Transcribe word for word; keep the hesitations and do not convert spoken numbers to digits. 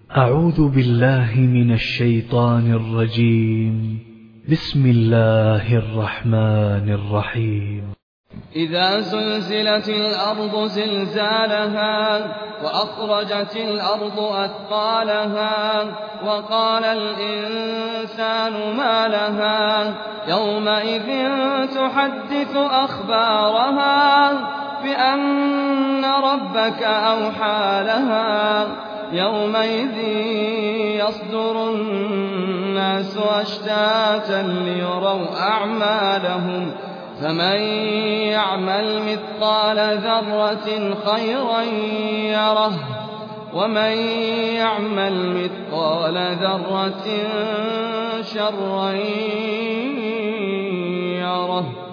أعوذ بالله من الشيطان الرجيم. بسم الله الرحمن الرحيم. إذا زلزلت الأرض زلزالها وأخرجت الأرض أثقالها وقال الإنسان ما لها يومئذ تحدث أخبارها بأن ربك أوحى لها يومئذ يصدر الناس أشتاتا ليروا أعمالهم فمن يعمل مثقال ذرة خيرا يره ومن يعمل مثقال ذرة شرا يره.